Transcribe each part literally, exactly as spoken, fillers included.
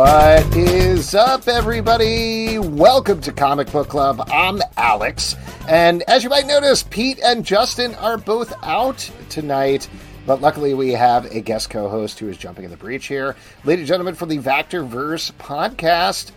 What is up, everybody? Welcome to Comic Book Club. I'm Alex, and as you might notice, Pete and Justin are both out tonight, but luckily we have a guest co-host who is jumping in the breach here. Ladies and gentlemen, from the Vactorverse podcast,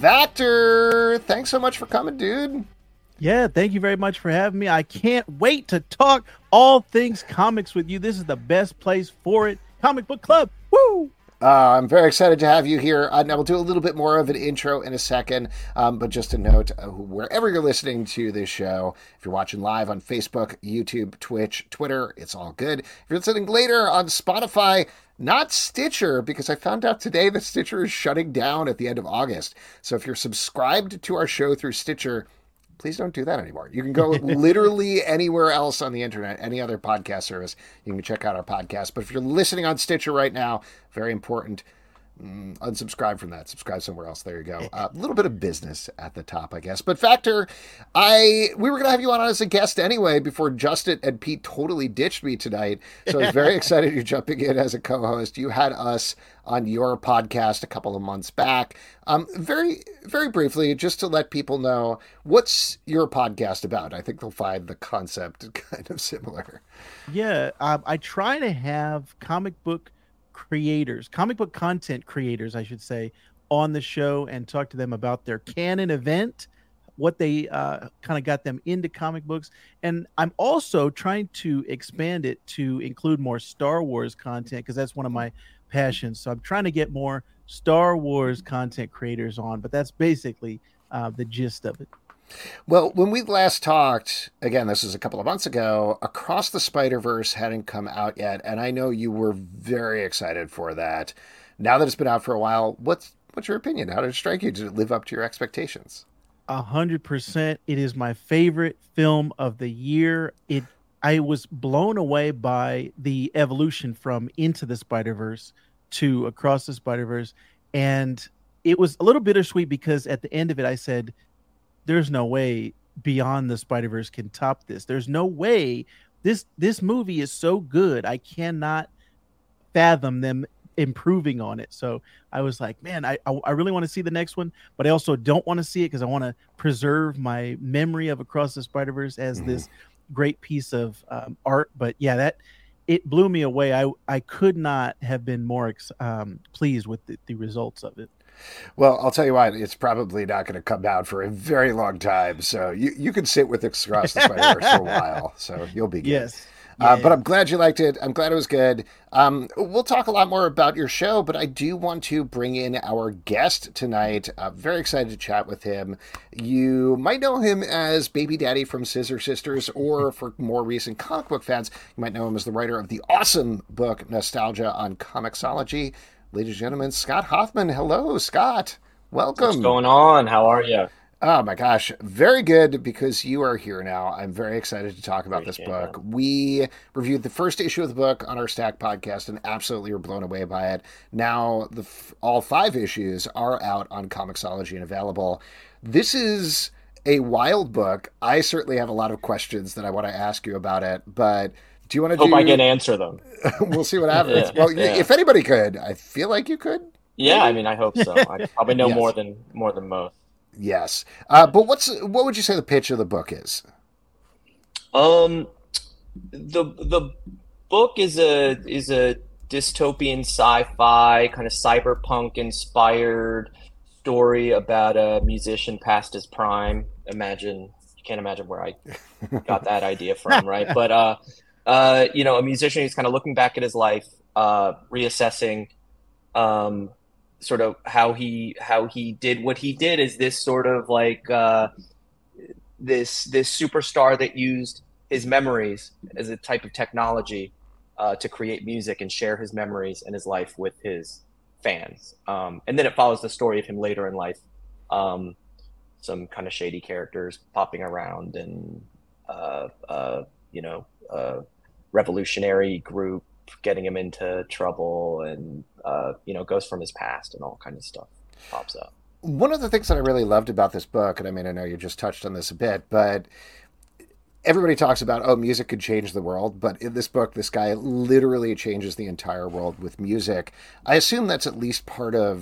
Vactor, thanks so much for coming, dude. Yeah, thank you very much for having me. I can't wait to talk all things comics with you. This is the best place for it. Comic Book Club. Woo! Uh, I'm very excited to have you here. Uh, now, we'll do a little bit more of an intro in a second, um, but just a note, uh, wherever you're listening to this show, if you're watching live on Facebook, YouTube, Twitch, Twitter, it's all good. If you're listening later on Spotify, not Stitcher, because I found out today that Stitcher is shutting down at the end of August. So if you're subscribed to our show through Stitcher, please don't do that anymore. You can go literally anywhere else on the internet, any other podcast service. You can check out our podcast. But if you're listening on Stitcher right now, very important, mm, unsubscribe from that. Subscribe somewhere else. There you go. A uh, little bit of business at the top, I guess. But Vactor, I we were going to have you on as a guest anyway before Justin and Pete totally ditched me tonight. So I was very excited you're jumping in as a co-host. You had us on your podcast a couple of months back. Um, very, very briefly, just to let people know, what's your podcast about? I think they'll find the concept kind of similar. Yeah, um, I try to have comic book creators, comic book content creators, I should say, on the show and talk to them about their canon event, what they uh, kind of got them into comic books. And I'm also trying to expand it to include more Star Wars content, because that's one of my passions. So I'm trying to get more Star Wars content creators on, but that's basically uh, the gist of it. Well, when we last talked, again, this was a couple of months ago, Across the Spider-Verse hadn't come out yet, and I know you were very excited for that. Now that it's been out for a while, what's what's your opinion? How did it strike you? Did it live up to your expectations? A hundred percent. It is my favorite film of the year. It I was blown away by the evolution from Into the Spider-Verse to Across the Spider-Verse. And it was a little bittersweet because at the end of it, I said, there's no way Beyond the Spider-Verse can top this. There's no way. This, this movie is so good. I cannot fathom them improving on it. So I was like, man, I, I, I really want to see the next one, but I also don't want to see it because I want to preserve my memory of Across the Spider-Verse as mm-hmm. this great piece of um, art. But yeah, that it blew me away. I I could not have been more ex- um, pleased with the, the results of it. Well, I'll tell you what, it's probably not going to come out for a very long time. So you, you can sit with Across the Spider-Verse for a while. So you'll be good. Yes. Uh, yeah. But I'm glad you liked it. I'm glad it was good. Um, we'll talk a lot more about your show, but I do want to bring in our guest tonight. I'm very excited to chat with him. You might know him as Baby Daddy from Scissor Sisters, or for more recent comic book fans, you might know him as the writer of the awesome book Nostalgia on Comixology. Ladies and gentlemen, Scott Hoffman. Hello, Scott. Welcome. What's going on? How are you? Oh my gosh, very good, because you are here now. I'm very excited to talk about Appreciate this book. That. We reviewed the first issue of the book on our Stack podcast and absolutely were blown away by it. Now, the all five issues are out on Comixology and available. This is a wild book. I certainly have a lot of questions that I want to ask you about it, but do you want to Hope do... I can answer them. We'll see what happens. yeah, well, yeah. if anybody could, I feel like you could. Yeah, I mean, I hope so. I probably know yes. more than more than most. Yes, uh, but what's what would you say the pitch of the book is? Um, the the book is a is a dystopian sci-fi kind of cyberpunk inspired story about a musician past his prime. Imagine you can't imagine where I got that idea from, right? But uh, uh, you know, a musician who's kind of looking back at his life, uh, reassessing, um. sort of how he how he did what he did is this sort of like uh, this this superstar that used his memories as a type of technology uh, to create music and share his memories and his life with his fans. Um, and then it follows the story of him later in life. Um, some kind of shady characters popping around and uh, uh, you know uh, revolutionary group getting him into trouble, and uh, you know, goes from his past and all kinds of stuff pops up. One of the things that I really loved about this book, and I mean, I know you just touched on this a bit, but everybody talks about, oh, music could change the world, but in this book, this guy literally changes the entire world with music. I assume that's at least part of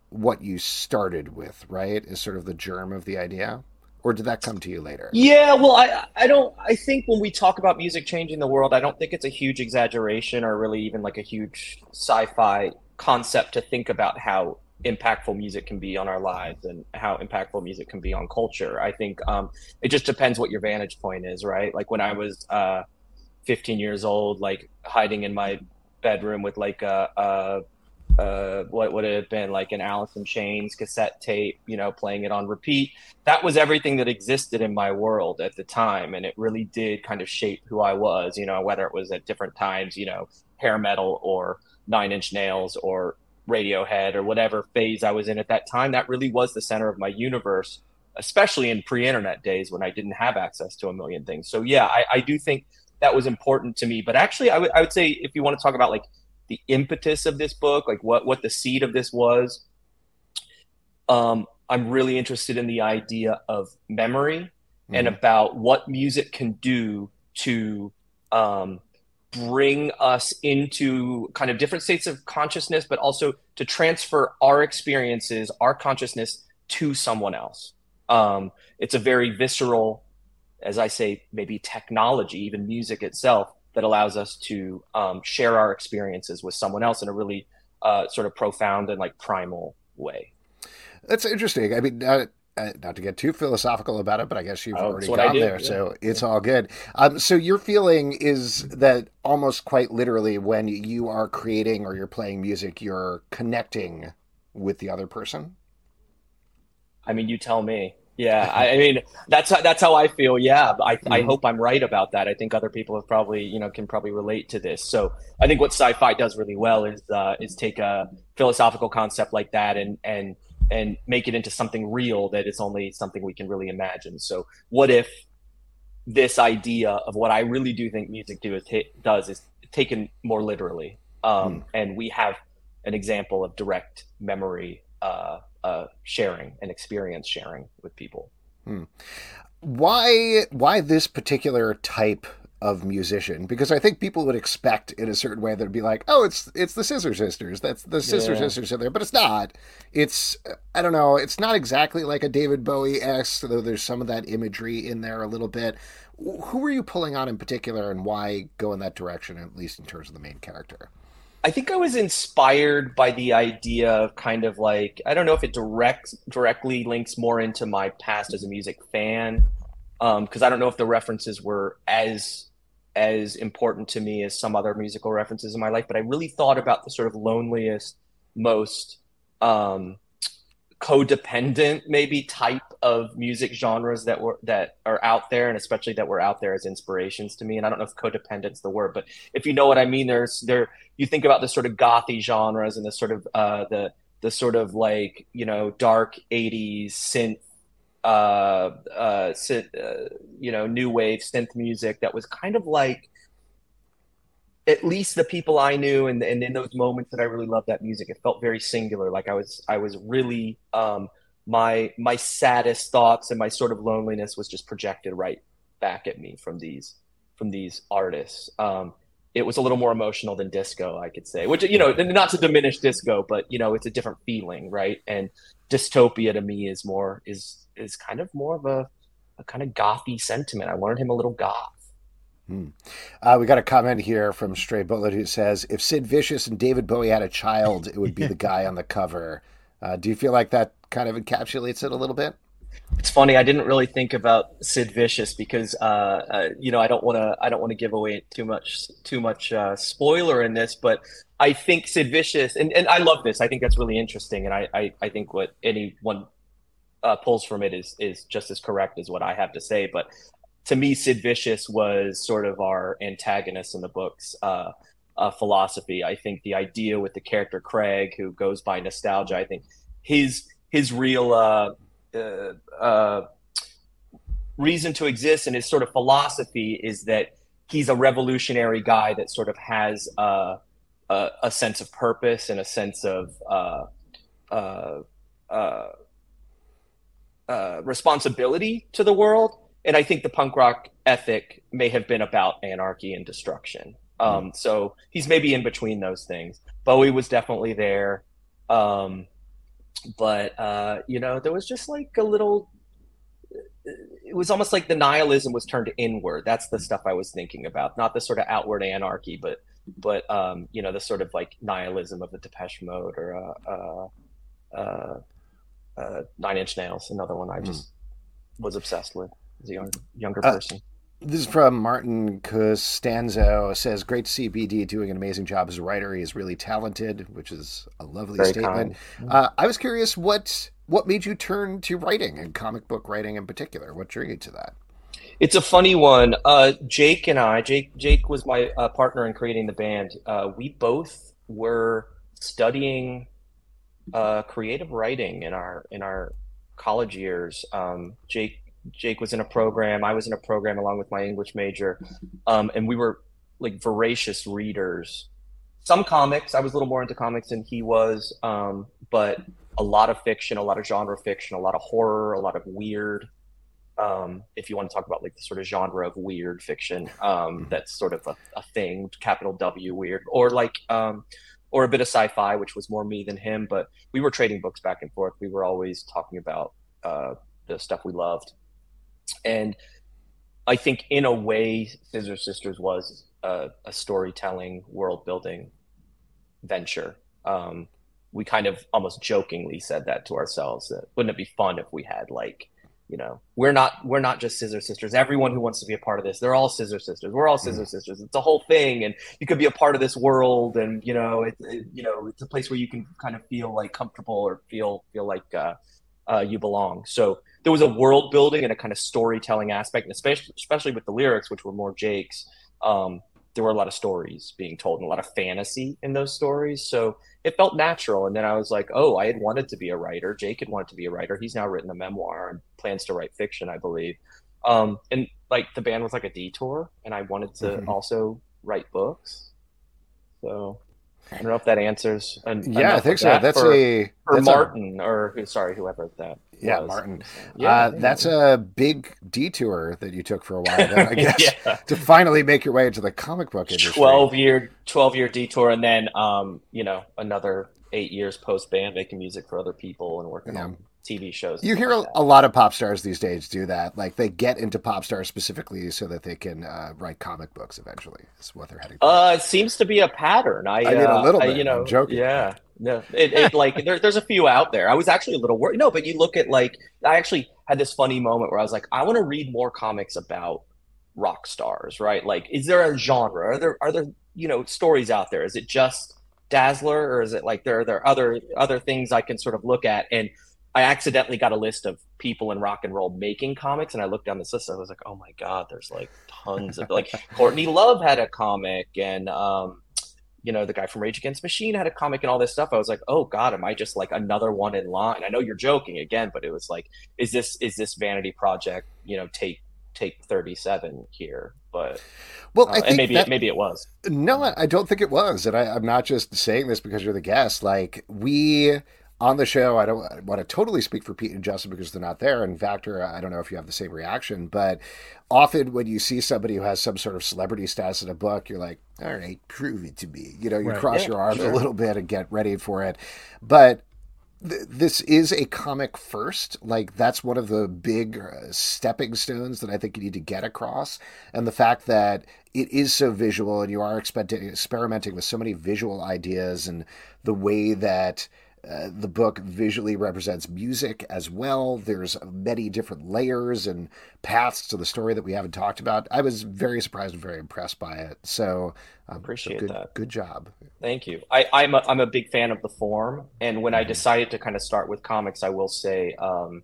what you started with, right? Is sort of the germ of the idea? Or did that come to you later? Yeah, well, I I don't I think when we talk about music changing the world, I don't think it's a huge exaggeration or really even like a huge sci-fi concept to think about how impactful music can be on our lives and how impactful music can be on culture. I think um, it just depends what your vantage point is, right? Like when I was uh, fifteen years old, like hiding in my bedroom with like a, a uh, what would it have been, like an Alice in Chains cassette tape, you know, playing it on repeat. That was everything that existed in my world at the time. And it really did kind of shape who I was, you know, whether it was at different times, you know, hair metal or Nine Inch Nails or Radiohead or whatever phase I was in at that time. That really was the center of my universe, especially in pre-internet days when I didn't have access to a million things. So yeah, I, I do think that was important to me. But actually, I would I would say if you want to talk about like the impetus of this book, like what, what the seed of this was. Um, I'm really interested in the idea of memory mm-hmm. and about what music can do to um, bring us into kind of different states of consciousness, but also to transfer our experiences, our consciousness to someone else. Um, it's a very visceral, as I say, maybe technology, even music itself, that allows us to um, share our experiences with someone else in a really uh, sort of profound and like primal way. That's interesting. I mean, uh, uh, not to get too philosophical about it, but I guess you've oh, already gone there, yeah. so it's yeah. all good. Um, so your feeling is that almost quite literally when you are creating or you're playing music, you're connecting with the other person? I mean, you tell me. Yeah, I, I mean that's that's how I feel. Yeah, I mm-hmm. I hope I'm right about that. I think other people have probably you know can probably relate to this. So I think what sci-fi does really well is uh, is take a philosophical concept like that and and and make it into something real that is only something we can really imagine. So what if this idea of what I really do think music do is t- does is taken more literally, um, mm. and we have an example of direct memory. Uh, Uh, sharing and experience sharing with people. Hmm. Why why this particular type of musician? Because I think people would expect in a certain way that it'd be like, oh, it's it's the Scissor Sisters. That's the Scissor yeah. Sisters in there, but it's not. It's I don't know. It's not exactly like a David Bowie-esque, though there's some of that imagery in there a little bit. Who were you pulling on in particular, and why go in that direction, at least in terms of the main character? I think I was inspired by the idea of kind of like, I don't know if it direct, directly links more into my past as a music fan, because um, I don't know if the references were as as important to me as some other musical references in my life, but I really thought about the sort of loneliest, most um, codependent maybe type of music genres that were that are out there, and especially that were out there as inspirations to me. And I don't know if codependent's the word, but if you know what I mean, there's there you think about the sort of gothy genres and the sort of uh the the sort of like you know dark eighties synth uh uh, synth, uh you know new wave synth music that was kind of like, at least the people I knew, and, and in those moments that I really loved that music, it felt very singular. Like I was, I was really, um, my my saddest thoughts and my sort of loneliness was just projected right back at me from these, from these artists. Um, it was a little more emotional than disco, I could say. Which you know, not to diminish disco, but you know, it's a different feeling, right? And Dystopia to me is more is is kind of more of a, a kind of gothy sentiment. I wanted him a little goth. Hmm. Uh, we got a comment here from Stray Bullet who says, if Sid Vicious and David Bowie had a child, it would be the guy on the cover. Uh, do you feel like that kind of encapsulates it a little bit? It's funny. I didn't really think about Sid Vicious because, uh, uh, you know, I don't want to. I don't want to give away too much, too much uh, spoiler in this. But I think Sid Vicious, and, and I love this. I think that's really interesting, and I, I, I think what anyone uh, pulls from it is is just as correct as what I have to say. But to me, Sid Vicious was sort of our antagonist in the book's uh, uh, philosophy. I think the idea with the character Craig, who goes by Nostalgia, I think his his real uh, uh, uh, reason to exist and his sort of philosophy is that he's a revolutionary guy that sort of has uh, a, a sense of purpose and a sense of uh, uh, uh, uh, responsibility to the world. And I think the punk rock ethic may have been about anarchy and destruction. Um, mm. So he's maybe in between those things. Bowie was definitely there. Um, but uh, you know, there was just like a little. It was almost like the nihilism was turned inward. That's the stuff I was thinking about, not the sort of outward anarchy, but but um, you know, the sort of like nihilism of a Depeche Mode or a, a, a, a Nine Inch Nails, another one I just mm. was obsessed with as a young, younger uh, person. This is from Martin Costanzo. Says, great to see B D doing an amazing job as a writer. He is really talented, which is a lovely Very statement. Uh, I was curious, what what made you turn to writing and comic book writing in particular? What drew you to that? It's a funny one. Uh, Jake and I, Jake Jake was my uh, partner in creating the band. Uh, we both were studying uh, creative writing in our in our college years. Um, Jake Jake was in a program. I was in a program along with my English major, um, and we were like voracious readers. Some comics. I was a little more into comics than he was, um, but a lot of fiction, a lot of genre fiction, a lot of horror, a lot of weird. Um, if you want to talk about like the sort of genre of weird fiction, um, that's sort of a, a thing, capital W weird, or like, um, or a bit of sci-fi, which was more me than him. But we were trading books back and forth. We were always talking about uh, the stuff we loved. And I think in a way, Scissor Sisters was a, a storytelling, world building venture. Um, we kind of almost jokingly said that to ourselves, that wouldn't it be fun if we had like, you know, we're not we're not just Scissor Sisters. Everyone who wants to be a part of this, they're all Scissor Sisters. We're all Scissor mm. Sisters. It's a whole thing, and you could be a part of this world. And you know, it, it, you know, it's a place where you can kind of feel like comfortable or feel feel like uh, uh, you belong. So there was a world building and a kind of storytelling aspect, and especially especially with the lyrics, which were more Jake's. Um, there were a lot of stories being told and a lot of fantasy in those stories. So it felt natural. And then I was like, oh, I had wanted to be a writer. Jake had wanted to be a writer. He's now written a memoir and plans to write fiction, I believe. Um, and like the band was like a detour, and I wanted to mm-hmm. also write books. So I don't know if that answers. An, yeah, I think so. That that's for, a for that's Martin a, or sorry, whoever that. Yeah, was. Martin. Yeah, uh, that's a big detour that you took for a while, then, I guess, yeah. to finally make your way into the comic book industry. Twelve year, twelve year detour, and then um, you know, another eight years post band making music for other people and working yeah. on T V shows. You hear like a, a lot of pop stars these days do that. Like they get into pop stars specifically so that they can uh, write comic books eventually. Is what they're heading for. Uh, it seems to be a pattern. I, I mean, a little uh, bit. I, you know, I'm joking. Yeah. No, it, it like there, there's a few out there. I was actually a little worried. No, but you look at like I actually had this funny moment where I was like, I want to read more comics about rock stars, right? Like, is there a genre? Are there are there you know stories out there? Is it just Dazzler, or is it like there are there other other things I can sort of look at? And I accidentally got a list of people in rock and roll making comics, and I looked down this list. And I was like, oh my god, there's like tons of like Courtney Love had a comic, and um. you know, the guy from Rage Against the Machine had a comic and all this stuff. I was like, oh God, am I just like another one in line? I know you're joking again, but it was like, is this, is this vanity project, you know, take, take thirty-seven here? But, well, uh, I think and maybe, that, it, maybe it was. No, I don't think it was. And I, I'm not just saying this because you're the guest. Like we, on the show, I don't want to totally speak for Pete and Justin because they're not there. In fact, or I don't know if you have the same reaction, but often when you see somebody who has some sort of celebrity status in a book, you're like, all right, prove it to me. You know, you right. cross yeah, your arms sure. a little bit and get ready for it. But th- this is a comic first. Like that's one of the big uh, stepping stones that I think you need to get across. And the fact that it is so visual and you are experimenting, experimenting with so many visual ideas and the way that Uh, the book visually represents music as well. There's many different layers and paths to the story that we haven't talked about. I was very surprised and very impressed by it. So um, appreciate so good, that. Good job. Thank you. I, I'm a, I'm a big fan of the form. And when mm-hmm. I decided to kind of start with comics, I will say um,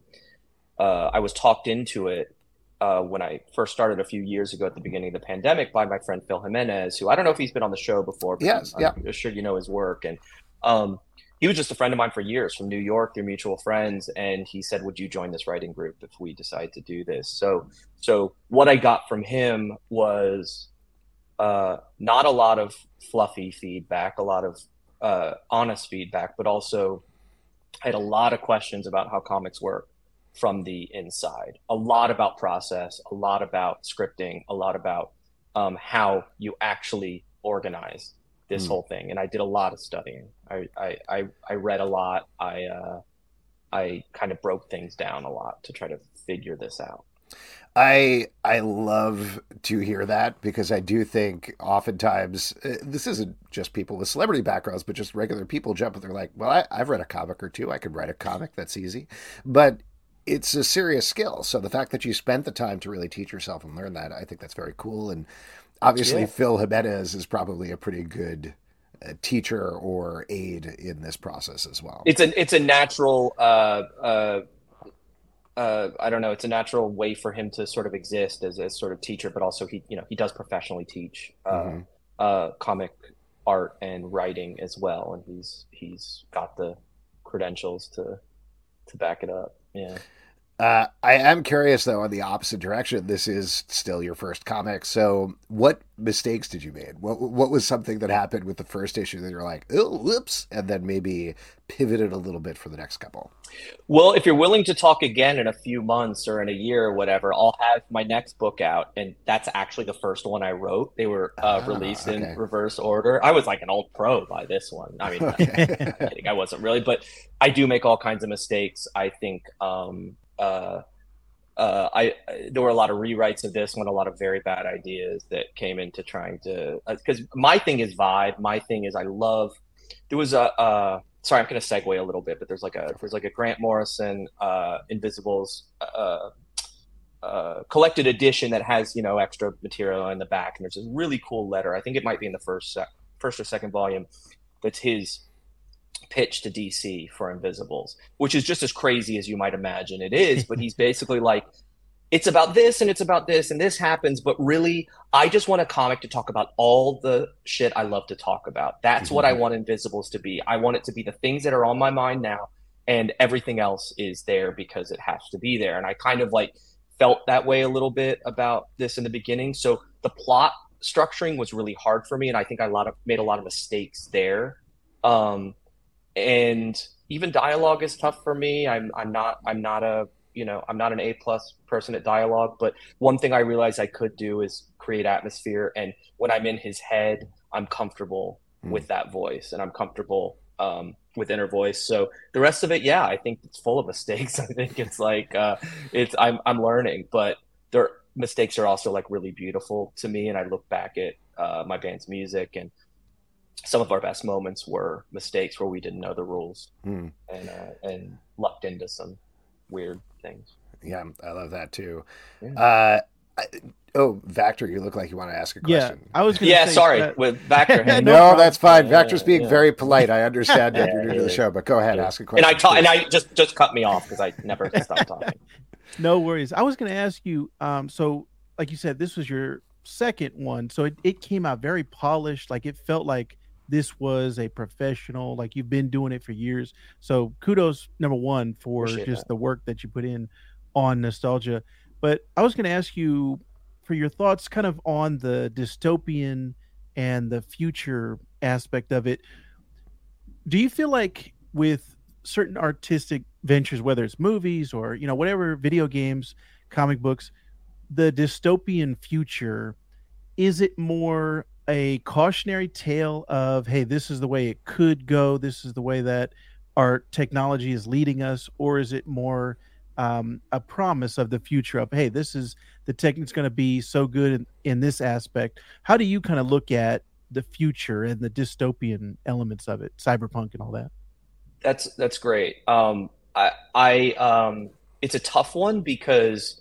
uh, I was talked into it uh, when I first started a few years ago at the beginning of the pandemic by my friend Phil Jimenez, who I don't know if he's been on the show before, but yes, I'm, yeah. I'm sure you know his work. And um, he was just a friend of mine for years from New York. They're mutual friends. And he said, would you join this writing group if we decide to do this? So, so what I got from him was uh, not a lot of fluffy feedback, a lot of uh, honest feedback, but also I had a lot of questions about how comics work from the inside, a lot about process, a lot about scripting, a lot about um, how you actually organize this mm. whole thing. And I did a lot of studying. I, I, I, I read a lot. I, uh, I kind of broke things down a lot to try to figure this out. I I love to hear that because I do think oftentimes uh, this isn't just people with celebrity backgrounds, but just regular people jump and they're like, well, I, I've read a comic or two. I could write a comic. That's easy. But it's a serious skill. So the fact that you spent the time to really teach yourself and learn that, I think that's very cool. And obviously, Yeah. Phil Jimenez is probably a pretty good uh, teacher or aid in this process as well. It's a it's a natural uh, uh, uh, I don't know, it's a natural way for him to sort of exist as a sort of teacher, but also he, you know, he does professionally teach uh, Mm-hmm. uh, comic art and writing as well, and he's he's got the credentials to to back it up. Yeah. Uh, I am curious, though, on the opposite direction. This is still your first comic. So what mistakes did you make? What what was something that happened with the first issue that you're like, oh, whoops, and then maybe pivoted a little bit for the next couple? Well, if you're willing to talk again in a few months or in a year or whatever, I'll have my next book out, and that's actually the first one I wrote. They were uh, Ah, released okay. in reverse order. I was like an old pro by this one. I mean, Okay. I'm kidding. I wasn't really, but I do make all kinds of mistakes. I think um, uh, uh, I there were a lot of rewrites of this one, a lot of very bad ideas that came into trying to, because my thing is vibe. My thing is I love. There was a. Uh, sorry, I'm going to segue a little bit, but there's like a there's like a Grant Morrison uh, Invisibles uh, uh, collected edition that has, you know, extra material in the back, and there's this really cool letter. I think it might be in the first sec- first or second volume. That's his pitch to D C for Invisibles, which is just as crazy as you might imagine it is. But he's basically like, it's about this and it's about this and this happens, but really, I just want a comic to talk about all the shit I love to talk about. That's what I want Invisibles to be. I want it to be the things that are on my mind now, and everything else is there because it has to be there. And I kind of like felt that way a little bit about this in the beginning. So the plot structuring was really hard for me, and I think I lot of, made a lot of mistakes there. Um, and even dialogue is tough for me. I'm I'm not I'm not a you know I'm not an A plus person at dialogue, but one thing I realized I could do is create atmosphere. And when I'm in his head, I'm comfortable Mm. with that voice, and I'm comfortable um, with inner voice. So the rest of it, yeah, I think it's full of mistakes. I think it's like uh, it's I'm I'm learning, but their mistakes are also like really beautiful to me. And I look back at uh, my band's music, and some of our best moments were mistakes where we didn't know the rules Mm. and uh, and lucked into some weird things. Yeah, I love that too. Yeah. Uh, I, oh, Vactor, you look like you want to ask a Yeah, question. I was gonna Yeah, say sorry, that- with Vactor. No no, problem. that's fine. Yeah, Vactor's being yeah. very polite. I understand that Yeah, you're new to yeah. the show, but go ahead, Yeah. ask a And question. I ta- and please. I just just cut me off because I never stopped talking. No worries. I was going to ask you. Um, so, like you said, this was your second one, so it, it came out very polished. Like it felt like this was a professional. Like you've been doing it for years. So, kudos number one for Appreciate just that. the work that you put in on nostalgia. But I was going to ask you for your thoughts, kind of on the dystopian and the future aspect of it. Do you feel like with certain artistic ventures, whether it's movies or, you know, whatever, video games, comic books, the dystopian future, is it more a cautionary tale of, hey, this is the way it could go, this is the way that our technology is leading us, or is it more um, a promise of the future of, hey, this is the technique's going to be so good in, in this aspect? How do you kind of look at the future and the dystopian elements of it, cyberpunk and all that? That's that's great. Um, I I um, it's a tough one because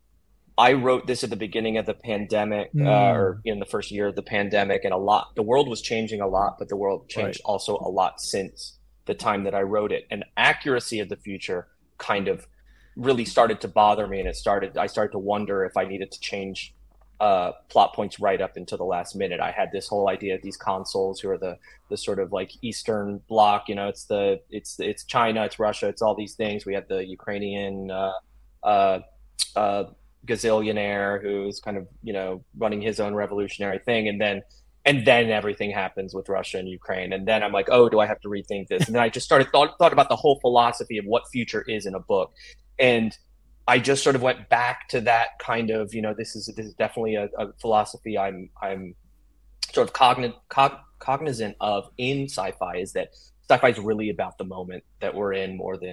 I wrote this at the beginning of the pandemic, uh, Mm. or in the first year of the pandemic, and a lot. The world was changing a lot, but the world changed also a lot since the time that I wrote it. And accuracy of the future kind of really started to bother me, and it started. I started to wonder if I needed to change uh, plot points right up until the last minute. I had this whole idea of these consoles who are the the sort of like Eastern Bloc. You know, it's the it's it's China, it's Russia, it's all these things. We had the Ukrainian uh, uh, uh, gazillionaire who's kind of, you know, running his own revolutionary thing, and then and then everything happens with Russia and Ukraine, and then I'm like, oh, do I have to rethink this? And then I just started thought thought about the whole philosophy of what future is in a book, and I just sort of went back to that kind of, you know, this is this is definitely a, a philosophy I'm I'm sort of cogn- cog- cognizant of in sci-fi, is that sci-fi is really about the moment that we're in more than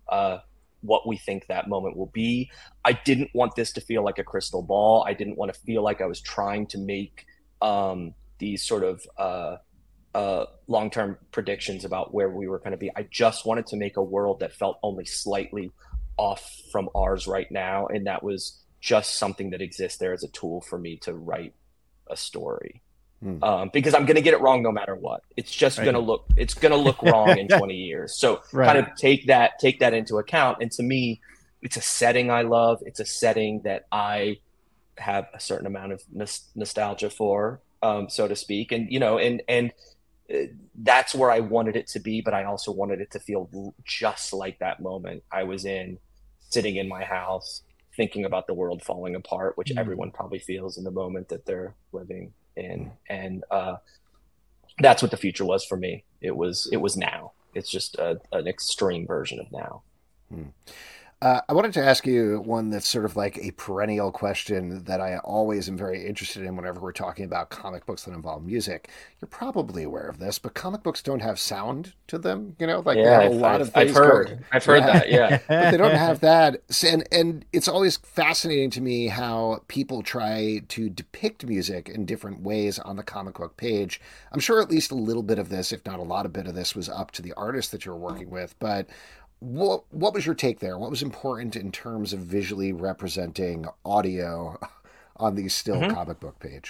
uh, what we think that moment will be. I didn't want this to feel like a crystal ball. I didn't want to feel like I was trying to make um, these sort of uh, uh, long-term predictions about where we were going to be. I just wanted to make a world that felt only slightly off from ours right now, and that was just something that exists there as a tool for me to write a story. Hmm. Um, because I'm going to get it wrong no matter what. It's just right. going to look, it's going to look wrong in twenty years. So right. kind of take that, take that into account. And to me, it's a setting I love. It's a setting that I have a certain amount of nos- nostalgia for, um, so to speak. And, you know, and, and uh, that's where I wanted it to be, but I also wanted it to feel just like that moment I was in, sitting in my house, thinking about the world falling apart, which mm. everyone probably feels in the moment that they're living in. And uh, that's what the future was for me. It was, it was now. It's just a, an extreme version of now. Hmm. Uh, I wanted to ask you one that's sort of like a perennial question that I always am very interested in whenever we're talking about comic books that involve music. You're probably aware of this, but comic books don't have sound to them. You know, like yeah, they have I've, a lot I've, of things. I've heard, going, I've heard yeah. that, yeah. But they don't have that. And, and it's always fascinating to me how people try to depict music in different ways on the comic book page. I'm sure at least a little bit of this, if not a lot of bit of this, was up to the artist that you were working with, but What what was your take there? What was important in terms of visually representing audio on the still mm-hmm. comic book page?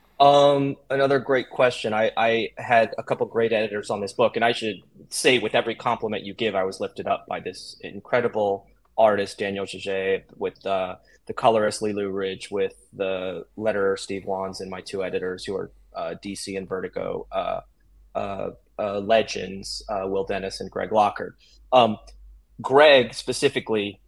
Um, another great question. I, I had a couple great editors on this book, and I should say with every compliment you give, I was lifted up by this incredible artist, Daniel Jaget, with uh, the colorist, Lilu Ridge, with the letterer, Steve Wands, and my two editors who are uh, D C and Vertigo uh, uh, uh, legends, uh, Will Dennis and Greg Lockard. Um, Greg specifically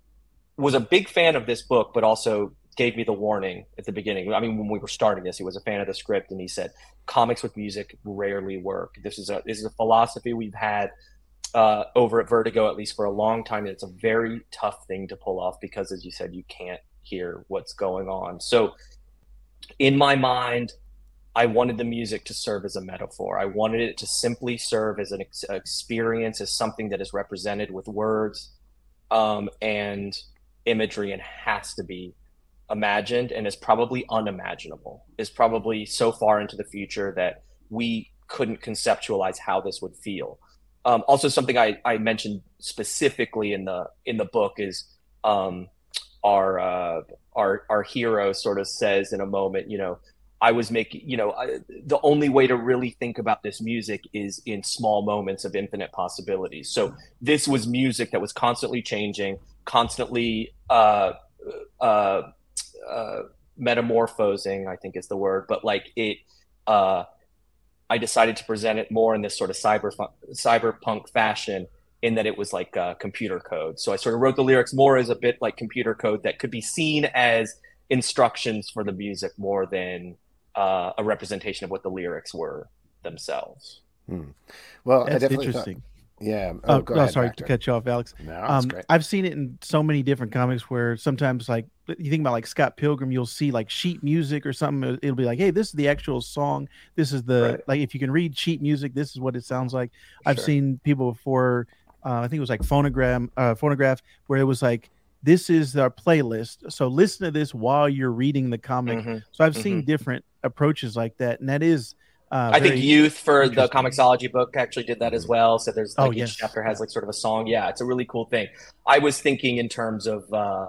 was a big fan of this book, but also gave me the warning at the beginning. I mean, when we were starting this, he was a fan of the script, and he said, comics with music rarely work. This is a, this is a philosophy we've had uh, over at Vertigo, at least for a long time. And it's a very tough thing to pull off because, as you said, you can't hear what's going on. So in my mind, I wanted the music to serve as a metaphor. I wanted it to simply serve as an ex- experience, as something that is represented with words um, and imagery, and has to be imagined, and is probably unimaginable, is probably so far into the future that we couldn't conceptualize how this would feel. Um, also, something I, I mentioned specifically in the in the book is um, our uh, our our hero sort of says in a moment, you know, I was making, you know, I, the only way to really think about this music is in small moments of infinite possibilities. So this was music that was constantly changing, constantly uh, uh, uh, metamorphosing, I think is the word. But like it, uh, I decided to present it more in this sort of cyber cyberpunk fashion, in that it was like uh, computer code. So I sort of wrote the lyrics more as a bit like computer code that could be seen as instructions for the music more than Uh, a representation of what the lyrics were themselves. Hmm. Well, That's I definitely interesting. Thought, yeah. Oh, oh, go oh ahead, sorry Doctor. to cut you off, Alex. No, that's um, great. I've seen it in so many different comics where sometimes, like, you think about like Scott Pilgrim, you'll see like sheet music or something. It'll be like, hey, this is the actual song. This is the right. like if you can read sheet music, this is what it sounds like. I've Sure. seen people before. Uh, I think it was like phonogram, uh, phonograph, where it was like, this is our playlist. So listen to this while you're reading the comic. Mm-hmm. So I've mm-hmm. seen different approaches like that, and that is. Uh, I think Youth for the Comixology book actually did that as well. So there's like oh, each yes. chapter has yeah. like sort of a song. Yeah, it's a really cool thing. I was thinking in terms of uh,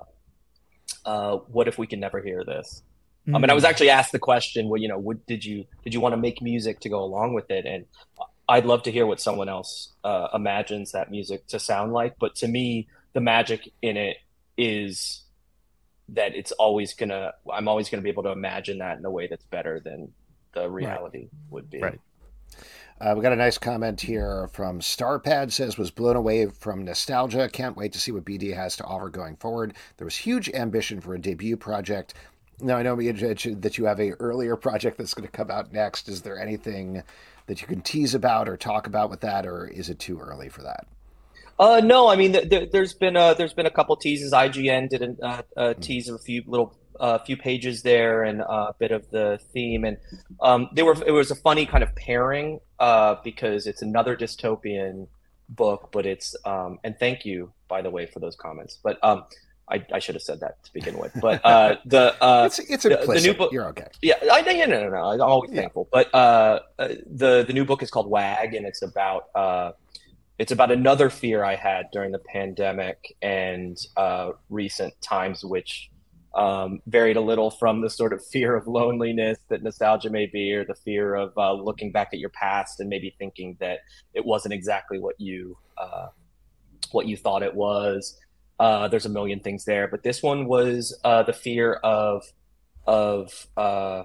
uh, what if we can never hear this? Mm. I mean, I was actually asked the question, well, you know, would, did you did you want to make music to go along with it? And I'd love to hear what someone else uh, imagines that music to sound like. But to me, the magic in it is that it's always gonna. I'm always gonna be able to imagine that in a way that's better than the reality right. would be. Right. Uh, we got a nice comment here from Starpad, says, was blown away from nostalgia. Can't wait to see what B D has to offer going forward. There was huge ambition for a debut project. Now, I know that you have a earlier project that's going to come out next. Is there anything that you can tease about or talk about with that, or is it too early for that? Uh, no, I mean, th- there's been a, there's been a couple teases. I G N did a, uh, a tease of a few little a uh, few pages there, and uh, a bit of the theme, and um, they were. It was a funny kind of pairing uh, because it's another dystopian book, but it's um, and thank you, by the way, for those comments. But um, I, I should have said that to begin with. But uh, the uh, it's it's the, implicit. the new book, you're okay. Yeah, I no no no no. I'm always Yeah. thankful. But uh, the the new book is called WAG, and it's about uh, it's about another fear I had during the pandemic and uh, recent times, which um, varied a little from the sort of fear of loneliness that nostalgia may be, or the fear of uh, looking back at your past and maybe thinking that it wasn't exactly what you uh, what you thought it was. Uh, there's a million things there, but this one was uh, the fear of of uh,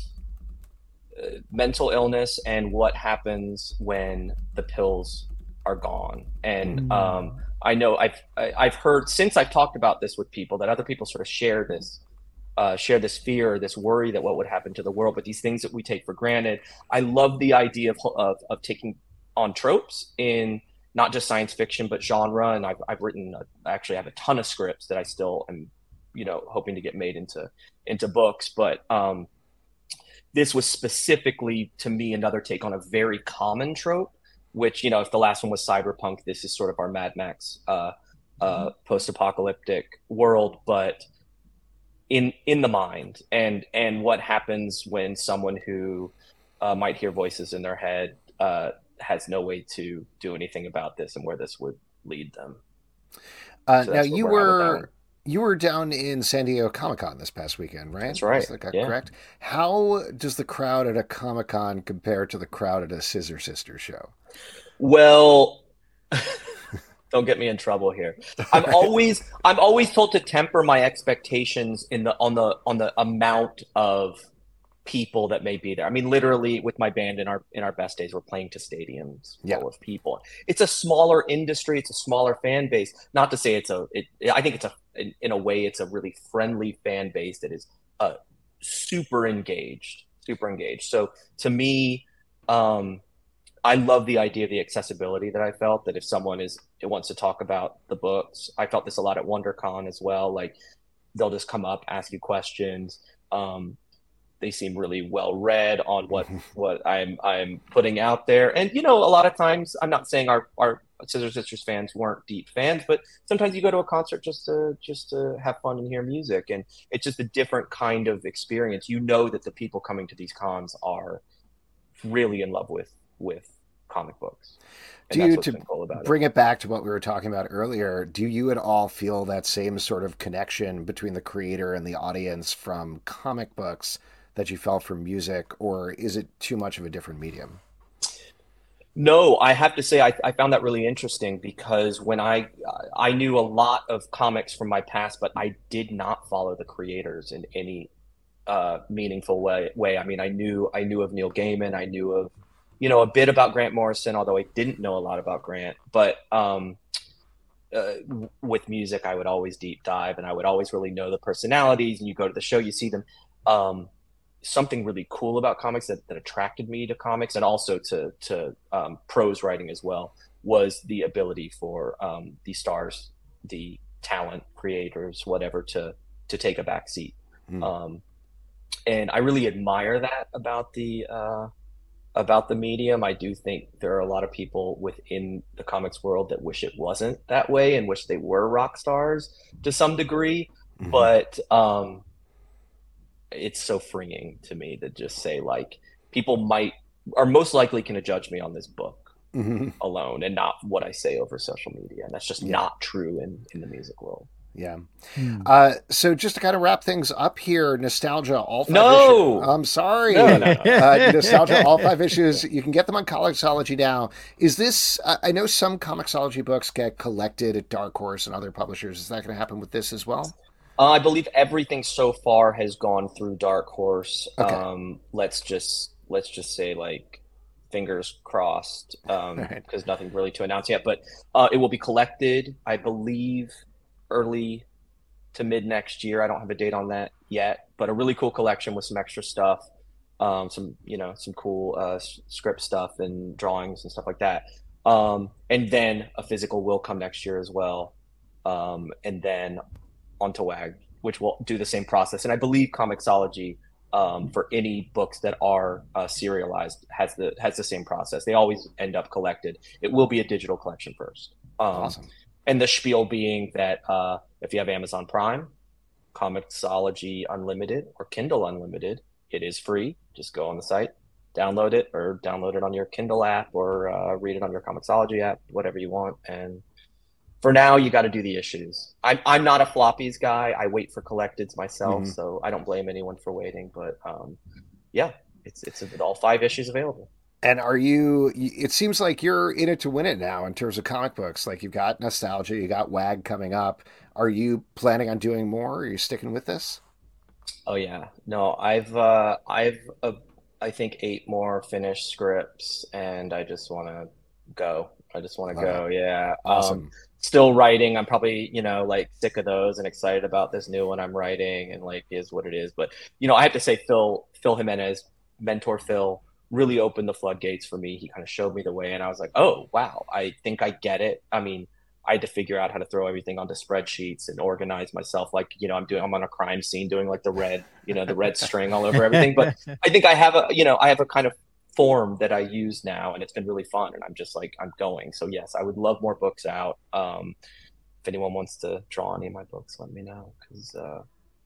mental illness and what happens when the pills are gone. And Mm. um, I know I've I- I've heard since I've talked about this with people that other people sort of share this uh, share this fear, this worry that what would happen to the world, but these things that we take for granted. I love the idea of of, of taking on tropes in not just science fiction but genre, and I've I've written a, I actually have a ton of scripts that I still am, you know, hoping to get made into into books. But um, this was specifically to me another take on a very common trope, which, you know, if the last one was cyberpunk, this is sort of our Mad Max uh, uh, post-apocalyptic world, but in in the mind, and and what happens when someone who uh, might hear voices in their head uh, has no way to do anything about this, and where this would lead them. Uh, So now that's where you we're at with that one. were you were down in San Diego Comic-Con this past weekend, right? That's right, Is that yeah. correct? How does the crowd at a Comic-Con compare to the crowd at a Scissor Sisters show? Well, don't get me in trouble here. I'm always I'm always told to temper my expectations in the on the on the amount of people that may be there. I mean, literally, with my band in our in our best days, we're playing to stadiums full Yeah. of people. It's a smaller industry. It's a smaller fan base. Not to say it's a. It, I think it's a. In, in a way, it's a really friendly fan base that is uh, super engaged, super engaged. So to me, um, I love the idea of the accessibility that I felt. That if someone is it wants to talk about the books, I felt this a lot at WonderCon as well. Like they'll just come up, ask you questions. Um, they seem really well read on what what I'm I'm putting out there. And you know, a lot of times, I'm not saying our our Scissor Sisters fans weren't deep fans, but sometimes you go to a concert just to just to have fun and hear music, and it's just a different kind of experience. You know that the people coming to these cons are really in love with with comic books. And Do that's you, what's to been cool about bring it. it back to what we were talking about earlier, do you at all feel that same sort of connection between the creator and the audience from comic books that you felt from music, or is it too much of a different medium? No, I have to say I, I found that really interesting because when I I knew a lot of comics from my past, but I did not follow the creators in any uh, meaningful way. Way, I mean, I knew I knew of Neil Gaiman, I knew of you know a bit about Grant Morrison, although I didn't know a lot about Grant. But um, uh, with music, I would always deep dive, and I would always really know the personalities. And you go to the show, you see them. Um, something really cool about comics that, that attracted me to comics and also to to um, prose writing as well was the ability for um, the stars, the talent creators, whatever, to to take a back seat. Mm. Um, and I really admire that about the uh, about the medium. I do think there are a lot of people within the comics world that wish it wasn't that way and wish they were rock stars to some degree. Mhm. But um, it's so freeing to me to just say, like, people might are most likely going to judge me on this book Mhm. alone and not what I say over social media. And that's just Yeah. not true in, in the music world. Yeah. Hmm. Uh, so just to kind of wrap things up here, nostalgia, all five No! issues. I'm sorry. No, no, no. Uh, nostalgia, all five issues. You can get them on Comixology now. Is this? I I know some Comixology books get collected at Dark Horse and other publishers. Is that going to happen with this as well? Uh, I believe everything so far has gone through Dark Horse. Okay. Um, let's just let's just say, like, fingers crossed, um, Right. because nothing really to announce yet. But uh, it will be collected, I believe, early to mid next year. I don't have a date on that yet, but a really cool collection with some extra stuff, um, some you know some cool uh, s- script stuff and drawings and stuff like that. Um, and then a physical will come next year as well, um, and then onto WAG, which will do the same process. And I believe Comixology um, for any books that are uh, serialized has the has the same process. They always end up collected. It will be a digital collection first. Um, Awesome. And the spiel being that uh, if you have Amazon Prime, Comixology Unlimited, or Kindle Unlimited, it is free. Just go on the site, download it, or download it on your Kindle app, or uh, read it on your Comixology app, whatever you want. And for now, you got to do the issues. I'm I'm not a floppies guy. I wait for collecteds myself, Mhm. so I don't blame anyone for waiting. But um, yeah, it's it's all five issues available. And are you, it seems like you're in it to win it now in terms of comic books. Like you've got Nostalgia, you got WAG coming up. Are you planning on doing more? Are you sticking with this? Oh yeah, no, I've uh, I've uh, I think eight more finished scripts, and I just want to go. I just want to Okay. go. Yeah. Um, Awesome. still writing. I'm probably, you know, like sick of those and excited about this new one I'm writing, and like is what it is. But you know, I have to say, Phil Phil Jimenez, mentor Phil, really opened the floodgates for me. He kind of showed me the way, and I was like, oh wow, I think I get it. I mean, I had to figure out how to throw everything onto spreadsheets and organize myself. Like, you know, I'm doing, I'm on a crime scene doing like the red, you know, the red string all over everything. But I think I have a, you know, I have a kind of form that I use now, and it's been really fun. And I'm just like, I'm going. So yes, I would love more books out. Um, if anyone wants to draw any of my books, let me know. Cause, uh,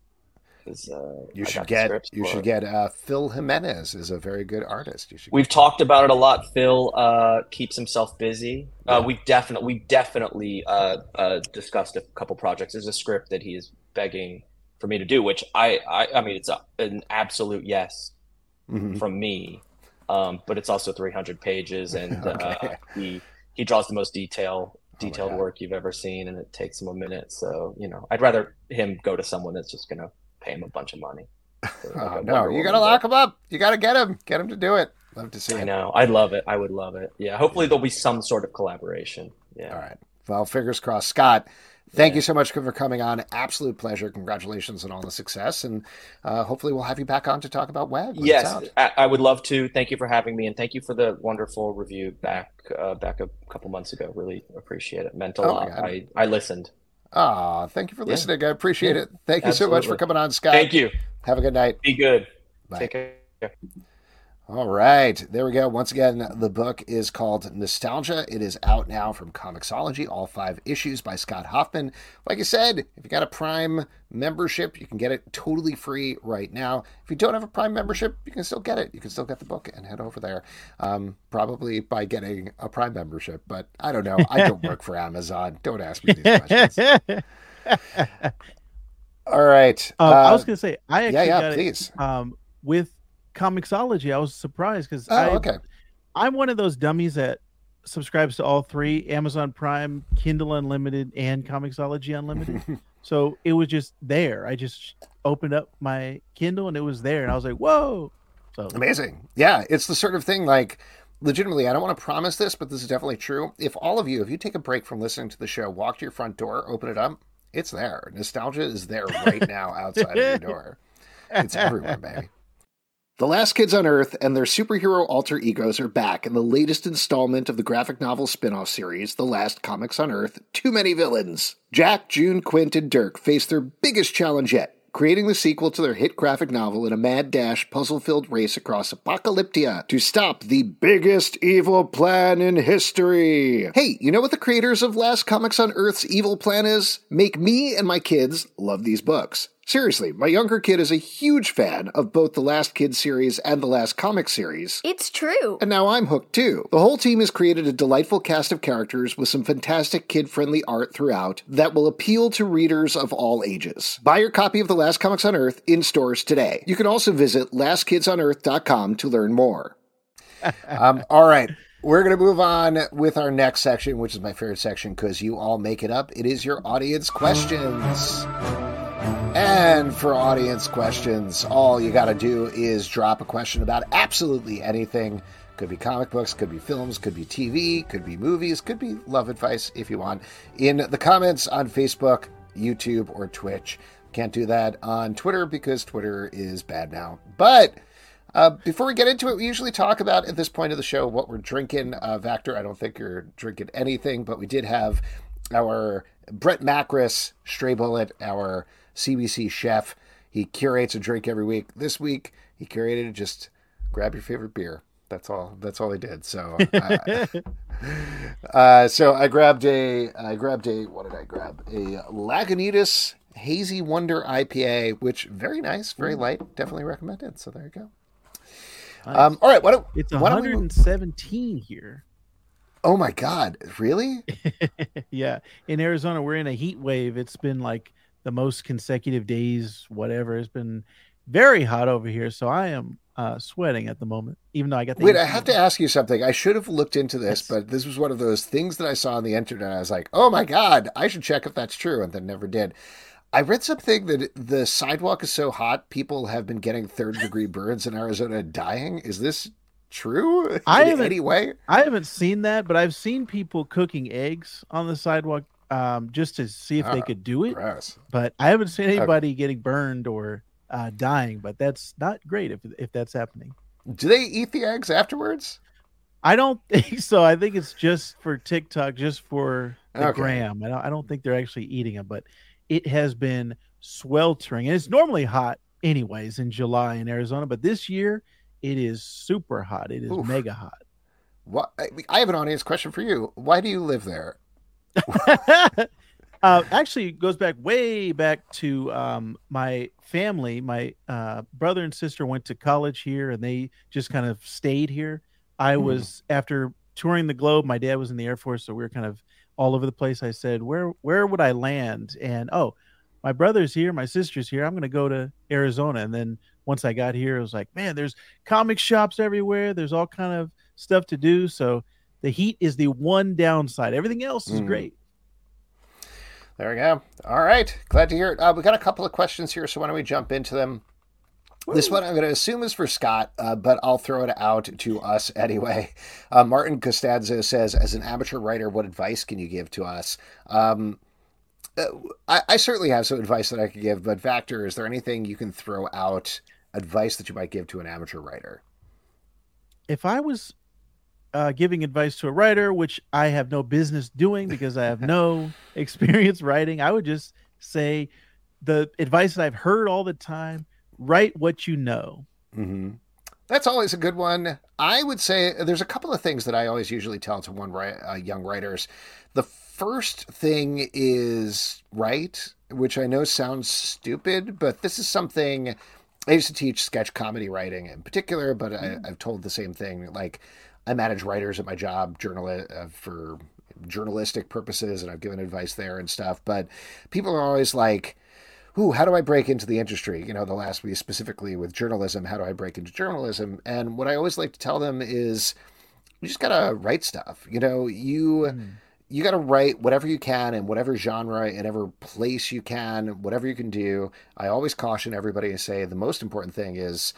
Cause, uh, You I should got the get, scripts you for should it. get, uh, Phil Jimenez is a very good artist. You should We've get- talked about it a lot. Phil uh, keeps himself busy. Uh, Yeah. we've definitely we definitely uh, uh, discussed a couple projects. There's a script that he is begging for me to do, which I I, I mean it's a, an absolute yes Mhm. from me. Um, but it's also three hundred pages, and uh, Okay. he he draws the most detail my detailed God. work you've ever seen, and it takes him a minute. So you know, I'd rather him go to someone that's just gonna pay him a bunch of money. for, like, Oh, a no, Wonder you Woman got to lock book. him up. You got to get him, get him to do it. Love to see I it. know. I'd love it. I would love it. Yeah. Hopefully there'll be some sort of collaboration. Yeah. All right. Well, fingers crossed. Scott, thank Yeah. you so much for coming on. Absolute pleasure. Congratulations on all the success. And uh, hopefully we'll have you back on to talk about WAG when it's Yes, out. I, I would love to. Thank you for having me, and thank you for the wonderful review back uh, back a couple months ago. Really appreciate it. Meant a Oh, my lot. God. I, I listened. Ah, thank you for Yeah. listening. I appreciate Yeah. it. Thank you so much for Absolutely. coming on, Scott. Thank you. Have a good night. Be good. Bye. Take care. All right, there we go. Once again, the book is called Nostalgia. It is out now from Comixology, all five issues by Scott Hoffman. Like I said, if you got a Prime membership, you can get it totally free right now. If you don't have a Prime membership, you can still get it. You can still get the book and head over there, um, probably by getting a Prime membership. But I don't know. I don't work for Amazon. Don't ask me these questions. All right. Um, Uh, I was gonna say I actually yeah, yeah, got please. it um, with Comixology. I was surprised because Oh, I okay. I'm one of those dummies that subscribes to all three: Amazon Prime, Kindle Unlimited, and Comixology Unlimited. So it was just there. I just opened up my Kindle and it was there, and I was like, "Whoa!" So Amazing. Yeah, it's the sort of thing like, legitimately, I don't want to promise this, but this is definitely true. If all of you, if you take a break from listening to the show, walk to your front door, open it up, it's there. Nostalgia is there right now outside of your door. It's everywhere, baby. The Last Kids on Earth and their superhero alter egos are back in the latest installment of the graphic novel spin-off series, The Last Comics on Earth, Too Many Villains. Jack, June, Quint, and Dirk face their biggest challenge yet, creating the sequel to their hit graphic novel in a mad dash, puzzle-filled race across Apocalyptia to stop the biggest evil plan in history. Hey, you know what the creators of Last Comics on Earth's evil plan is? Make me and my kids love these books. Seriously, my younger kid is a huge fan of both the Last Kids series and the Last Comics series. It's true. And now I'm hooked too. The whole team has created a delightful cast of characters with some fantastic kid-friendly art throughout that will appeal to readers of all ages. Buy your copy of The Last Comics on Earth in stores today. You can also visit last kids on earth dot com to learn more. um, all right. We're going to move on with our next section, which is my favorite section because you all make it up. It is your audience questions. And for audience questions, all you got to do is drop a question about absolutely anything. Could be comic books, could be films, could be T V, could be movies, could be love advice if you want. In the comments on Facebook, YouTube, or Twitch. Can't do that on Twitter because Twitter is bad now. But uh, before we get into it, we usually talk about at this point of the show what we're drinking. Uh, Vactor, I don't think you're drinking anything, but we did have our Brett Macris Stray Bullet, our C B C chef. he curates a drink every week. This week, he curated just grab your favorite beer. That's all. That's all he did. So, I, uh, so I grabbed a. I grabbed a. What did I grab? A Lagunitas Hazy Wonder I P A, which very nice, very light. Definitely recommended. So there you go. Nice. Um, all right. Why don't, it's why one hundred seventeen here. Oh my God! Really? Yeah. In Arizona, we're in a heat wave. It's been like the most consecutive days. Whatever. It's been very hot over here. So I am uh, sweating at the moment, even though I got the. Wait, I have to ask you something. I should have looked into this, Yes. but this was one of those things that I saw on the internet. I was like, oh my God, I should check if that's true, and then never did. I read something that the sidewalk is so hot, people have been getting third degree burns in Arizona and dying. Is this true in I haven't- any way? I haven't seen that, but I've seen people cooking eggs on the sidewalk um, just to see if they Ah, could do it. Gross. But I haven't seen anybody getting burned or uh, dying. But that's not great if if that's happening. Do they eat the eggs afterwards? I don't think so. I think it's just for TikTok, just for the Okay. gram. I don't, I don't think they're actually eating them, but it has been sweltering. And it's normally hot anyways in July in Arizona, but this year it is super hot. It is Oof. mega hot. What? I I have an audience question for you. Why do you live there? uh, actually, it goes back way back to um, my family. My uh, brother and sister went to college here, and they just kind of stayed here. I Hmm. was after touring the globe. My dad was in the Air Force, so we were kind of all over the place. I said, "Where where would I land?" And oh, my brother's here, my sister's here. I'm going to go to Arizona. And then once I got here, it was like, man, there's comic shops everywhere. There's all kind of stuff to do. So the heat is the one downside. Everything else is Mm. great. There we go. All right. Glad to hear it. Uh, we got a couple of questions here, so why don't we jump into them? This one I'm going to assume is for Scott, uh, but I'll throw it out to us anyway. Uh, Martin Costanzo says, as an amateur writer, what advice can you give to us? Um, uh, I, I certainly have some advice that I could give, but Vactor, is there anything you can throw out, advice that you might give to an amateur writer? If I was uh, giving advice to a writer, which I have no business doing because I have no experience writing, I would just say the advice that I've heard all the time: write what you know. Mm-hmm. That's always a good one. I would say there's a couple of things that I always usually tell to one ri- uh, young writers. The first thing is write, which I know sounds stupid, but this is something I used to teach sketch comedy writing in particular, but I, I've told the same thing. Like, I manage writers at my job, journal uh, for journalistic purposes, and I've given advice there and stuff. But people are always like, ooh, how do I break into the industry? You know, they'll ask me specifically with journalism, how do I break into journalism? And what I always like to tell them is, you just gotta write stuff. You know, you Mm. you gotta write whatever you can in whatever genre, in whatever place you can, whatever you can do. I always caution everybody and say the most important thing is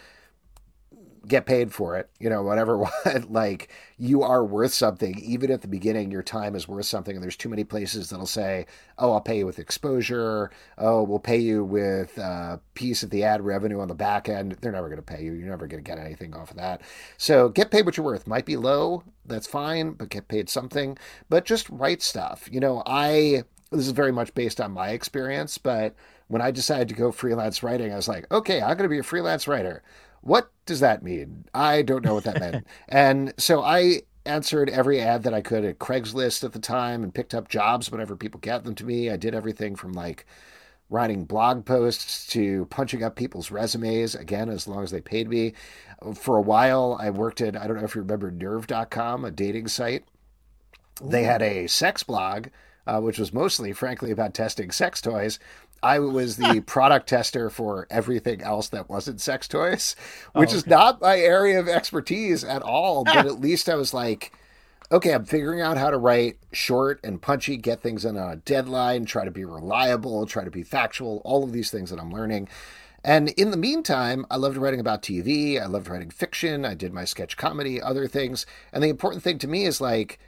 get paid for it, you know, whatever, what, like, you are worth something. Even at the beginning, your time is worth something. And there's too many places that'll say, oh, I'll pay you with exposure. Oh, we'll pay you with a piece of the ad revenue on the back end. They're never going to pay you. You're never going to get anything off of that. So get paid what you're worth. Might be low. That's fine, but get paid something. But just write stuff. You know, I, this is very much based on my experience, but when I decided to go freelance writing, I was like, okay, I'm going to be a freelance writer. What does that mean? I don't know what that meant. And so I answered every ad that I could at Craigslist at the time and picked up jobs whenever people get them to me. I did everything from like writing blog posts to punching up people's resumes, again, as long as they paid me. For a while, I worked at, I don't know if you remember nerve dot com, a dating site. They had a sex blog, uh, which was mostly, frankly, about testing sex toys. I was the product tester for everything else that wasn't sex toys, which Oh, is okay. not my area of expertise at all. But at least I was like, okay, I'm figuring out how to write short and punchy, get things in on a deadline, try to be reliable, try to be factual, all of these things that I'm learning. And in the meantime, I loved writing about T V. I loved writing fiction. I did my sketch comedy, other things. And the important thing to me is like,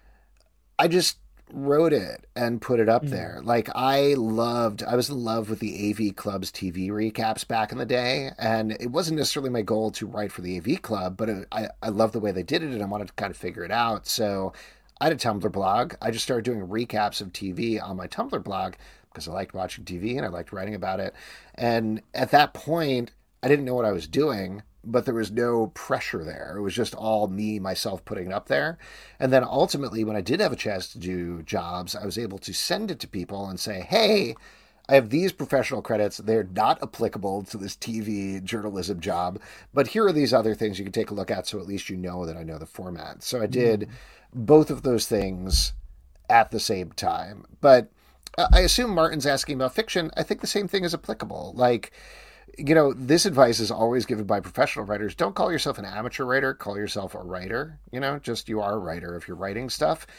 I just wrote it and put it up Mm. there. Like, I loved, I was in love with the A V Club's T V recaps back in the day. And it wasn't necessarily my goal to write for the A V Club, but it, I, I loved the way they did it and I wanted to kind of figure it out. So I had a Tumblr blog. I just started doing recaps of T V on my Tumblr blog. because I liked watching T V and I liked writing about it. And at that point, I didn't know what I was doing, but there was no pressure there. It was just all me, myself putting it up there. And then ultimately, when I did have a chance to do jobs, I was able to send it to people and say, hey, I have these professional credits. They're not applicable to this T V journalism job, but here are these other things you can take a look at, so at least you know that I know the format. So I did mm. both of those things at the same time. But I assume Martin's asking about fiction. I think the same thing is applicable. Like, you know, this advice is always given by professional writers. Don't call yourself an amateur writer. Call yourself a writer. You know, just you are a writer if you're writing stuff.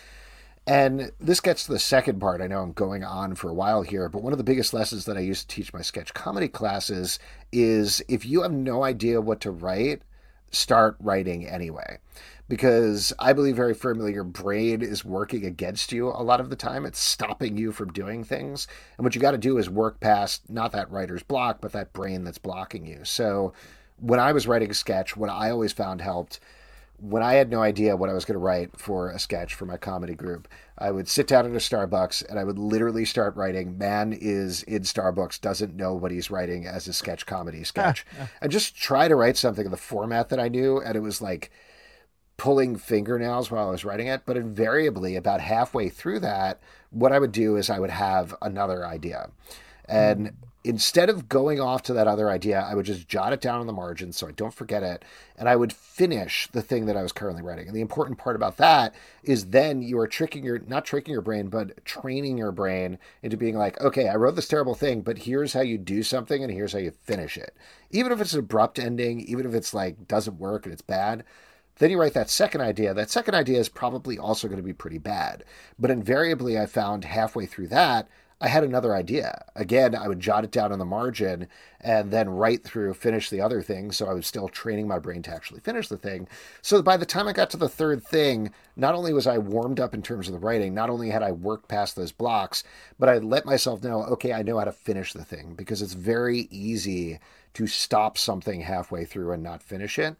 And this gets to the second part. I know I'm going on for a while here, but one of the biggest lessons that I used to teach my sketch comedy classes is if you have no idea what to write, start writing anyway. Because I believe very firmly your brain is working against you a lot of the time. It's stopping you from doing things. And what you got to do is work past not that writer's block, but that brain that's blocking you. So when I was writing a sketch, what I always found helped, when I had no idea what I was going to write for a sketch for my comedy group, I would sit down at a Starbucks and I would literally start writing, man is in Starbucks, doesn't know what he's writing as a sketch comedy sketch. And just try to write something in the format that I knew. And it was like pulling fingernails while I was writing it. But invariably, about halfway through that, what I would do is I would have another idea. And mm. instead of going off to that other idea, I would just jot it down on the margin so I don't forget it. And I would finish the thing that I was currently writing. And the important part about that is then you are tricking your, not tricking your brain, but training your brain into being like, okay, I wrote this terrible thing, but here's how you do something and here's how you finish it. Even if it's an abrupt ending, even if it's like doesn't work and it's bad, then you write that second idea. That second idea is probably also going to be pretty bad. But invariably, I found halfway through that, I had another idea. Again, I would jot it down on the margin and then write through, finish the other thing. So I was still training my brain to actually finish the thing. So by the time I got to the third thing, not only was I warmed up in terms of the writing, not only had I worked past those blocks, but I let myself know, okay, I know how to finish the thing, because it's very easy to stop something halfway through and not finish it.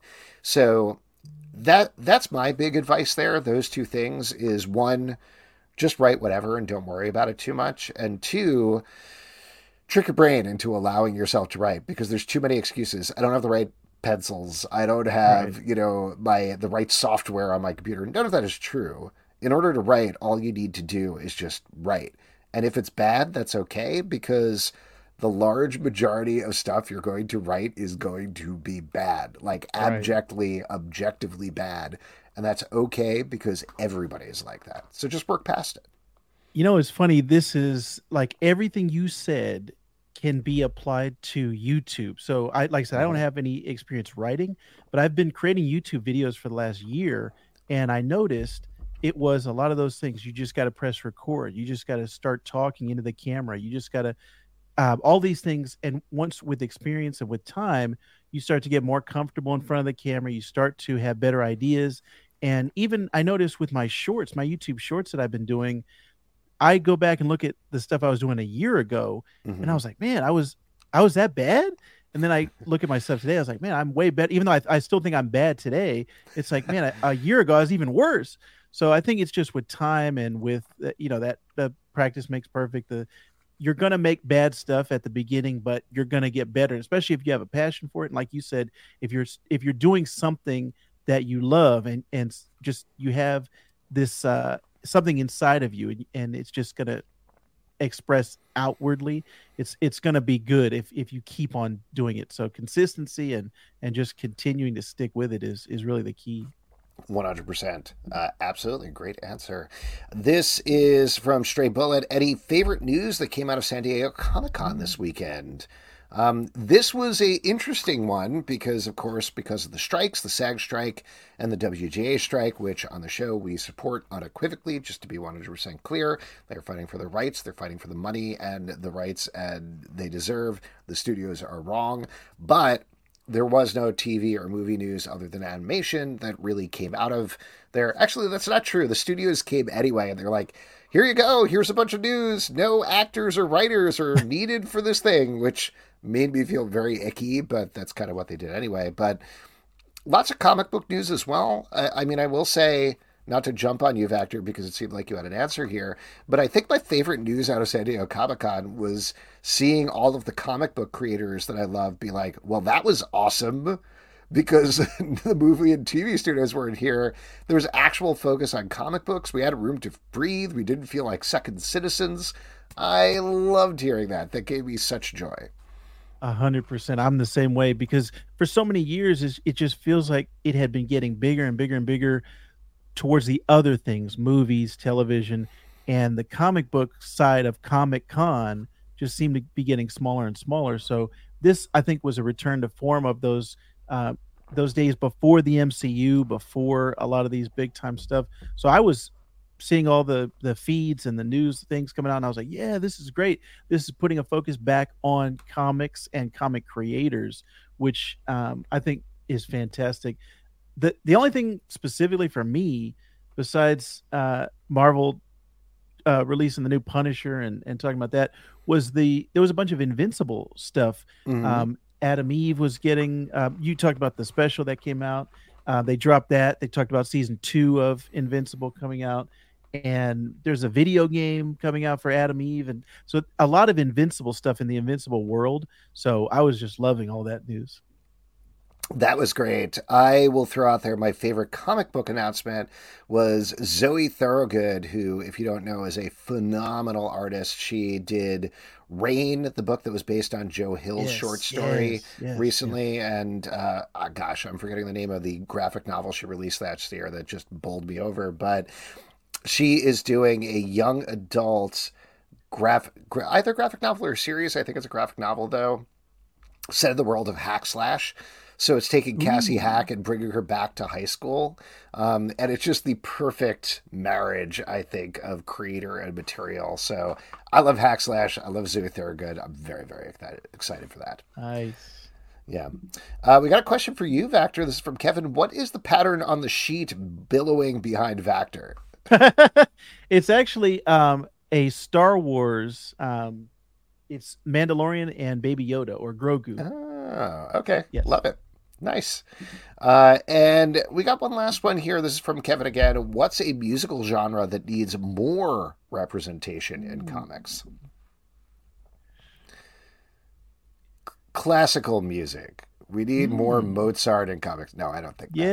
So that that's my big advice there. Those two things is, one, just write whatever and don't worry about it too much. And two, trick your brain into allowing yourself to write, because there's too many excuses. I don't have the right pencils. I don't have, right. you know, my the right software on my computer. None of that is true. In order to write, all you need to do is just write. And if it's bad, that's okay, because the large majority of stuff you're going to write is going to be bad, like abjectly, right. objectively bad. And that's okay, because everybody is like that. So just work past it. You know, it's funny. This is like everything you said can be applied to YouTube. So I, like I said, I don't have any experience writing, but I've been creating YouTube videos for the last year. And I noticed it was a lot of those things. You just got to press record. You just got to start talking into the camera. You just got to, Uh, all these things. And once with experience and with time, you start to get more comfortable in front of the camera. You start to have better ideas. And even I noticed with my shorts, my YouTube shorts that I've been doing, I go back and look at the stuff I was doing a year ago. Mm-hmm. And I was like, man, I was, I was that bad. And then I look at my stuff today. I was like, man, I'm way better. Even though I, I still think I'm bad today. It's like, man, a, a year ago, I was even worse. So I think it's just with time and with, uh, you know, that the practice makes perfect. The, You're going to make bad stuff at the beginning, but you're going to get better, especially if you have a passion for it. And like you said, if you're if you're doing something that you love and, and just you have this uh, something inside of you and, and it's just going to express outwardly, it's it's going to be good if if you keep on doing it. So consistency and and just continuing to stick with it is is really the key. one hundred percent. Uh, absolutely. Great answer. This is from Stray Bullet. Eddie, favorite news that came out of San Diego Comic-Con this weekend? Um, this was a interesting one because, of course, because of the strikes, the SAG strike and the W G A strike, which on the show we support unequivocally, just to be one hundred percent clear. They're fighting for their rights. They're fighting for the money and the rights and they deserve. The studios are wrong. But there was no T V or movie news other than animation that really came out of there. Actually, that's not true. The studios came anyway, and they're like, here you go. Here's a bunch of news. No actors or writers are needed for this thing, which made me feel very icky, but that's kind of what they did anyway. But lots of comic book news as well. I, I mean, I will say not to jump on you, Vactor, because it seemed like you had an answer here, but I think my favorite news out of San Diego Comic-Con was seeing all of the comic book creators that I love be like, well, that was awesome, because the movie and T V studios weren't here. There was actual focus on comic books. We had a room to breathe. We didn't feel like second citizens. I loved hearing that. That gave me such joy. A hundred percent. I'm the same way, because for so many years, it's- it just feels like it had been getting bigger and bigger and bigger towards the other things, movies, television, and the comic book side of Comic Con just seemed to be getting smaller and smaller. So this, I think, was a return to form of those uh, those days before the M C U, before a lot of these big time stuff. So I was seeing all the the feeds and the news things coming out, and I was like, yeah, this is great. This is putting a focus back on comics and comic creators, which um, I think is fantastic. The the only thing specifically for me, besides uh, Marvel uh, releasing the new Punisher and, and talking about that, was the there was a bunch of Invincible stuff. Mhm. Um, Adam Eve was getting. Uh, you talked about the special that came out. Uh, they dropped that. They talked about season two of Invincible coming out, and there's a video game coming out for Adam Eve, and so a lot of Invincible stuff in the Invincible world. So I was just loving all that news. That was great. I will throw out there my favorite comic book announcement was Zoe Thorogood, who, if you don't know, is a phenomenal artist. She did Rain, the book that was based on Joe Hill's Yes, short story yes, yes, recently. And uh, ah, gosh, I'm forgetting the name of the graphic novel she released last year that just bowled me over. But she is doing a young adult graph, gra- either graphic novel or series. I think it's a graphic novel, though, set in the world of Hack Slash. So it's taking Cassie Ooh. Hack and bringing her back to high school. Um, and it's just the perfect marriage, I think, of creator and material. So I love Hack Slash. I love Zoe Thorogood. I'm very, very excited, excited for that. Nice. Yeah. Uh, we got a question for you, Vactor. This is from Kevin. What is the pattern on the sheet billowing behind Vactor? It's actually um, a Star Wars. Um, it's Mandalorian and Baby Yoda, or Grogu. Oh, okay. Yes. Love it. Nice. Uh, and we got one last one here. This is from Kevin again. What's a musical genre that needs more representation in comics? C- classical music. We need more Mm. Mozart in comics. No, I don't think that.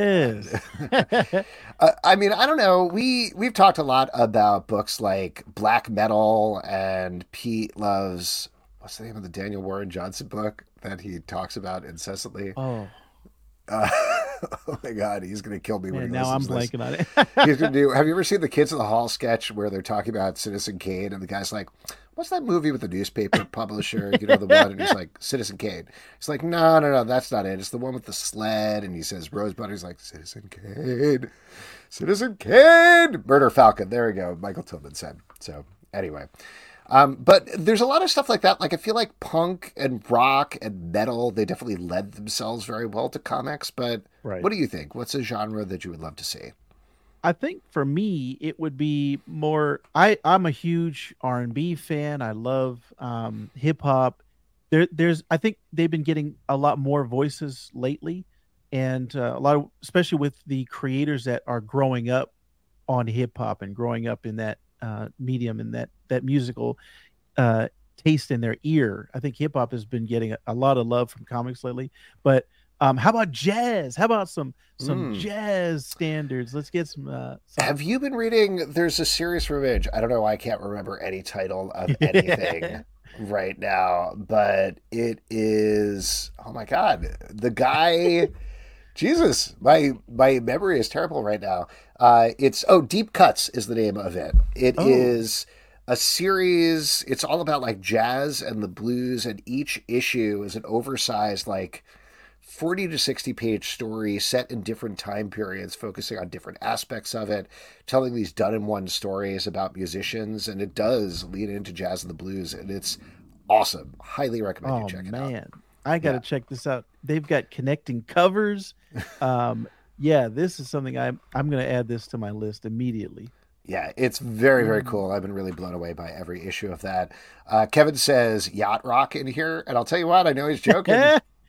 Yes. Uh, I mean, I don't know. We we've talked a lot about books like Black Metal, and Pete loves, what's the name of the Daniel Warren Johnson book that he talks about incessantly? Oh, Uh, oh my God, he's gonna kill me when man, he now I'm listens to blanking on it. this. He's gonna do. Have you ever seen the Kids in the Hall sketch where they're talking about Citizen Kane, and the guy's like, "What's that movie with the newspaper publisher? You know, the one?" And he's like, "Citizen Kane." He's like, "No, no, no, that's not it. It's the one with the sled." And he says, "Rosebud." He's like, "Citizen Kane, Citizen Kane, Murder Falcon." There we go. Michael Tillman said. So anyway. Um, but there's a lot of stuff like that. Like, I feel like punk and rock and metal, they definitely lend themselves very well to comics. But Right. what do you think? What's a genre that you would love to see? I think for me, it would be more. I I'm a huge R and B fan. I love um, hip hop. There there's I think they've been getting a lot more voices lately, and uh, a lot of, especially with the creators that are growing up on hip hop and growing up in that uh, medium and that that musical uh, taste in their ear. I think hip hop has been getting a, a lot of love from comics lately. But um, how about jazz? How about some some Mm. jazz standards? Let's get some. Uh, some Have you been reading? There's a Serious Revenge. I don't know why I can't remember any title of anything right now, but it is. Oh my God, the guy. Jesus, my my memory is terrible right now. Uh, it's oh, Deep Cuts is the name of it. It Oh. is a series. It's all about like jazz and the blues, and each issue is an oversized like forty to sixty page story set in different time periods, focusing on different aspects of it, telling these done in one stories about musicians, and it does lead into jazz and the blues, and it's awesome. Highly recommend Oh you check it out. man, I got to Yeah. check this out. They've got connecting covers. Um, yeah, this is something I'm I'm going to add this to my list immediately. Yeah, it's very, very Mm. cool. I've been really blown away by every issue of that. Uh, Kevin says yacht rock in here, and I'll tell you what, I know he's joking.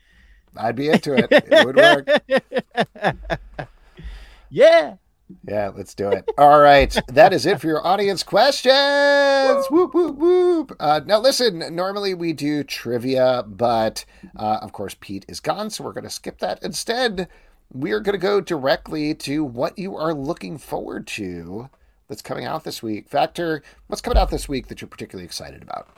I'd be into it. It would work. Yeah. Yeah, let's do it. All right. That is it for your audience questions. Whoop, whoop, whoop. Uh, now, listen, normally we do trivia, but uh, of course, Pete is gone, so we're going to skip that. Instead, we are going to go directly to what you are looking forward to that's coming out this week. Factor, what's coming out this week that you're particularly excited about?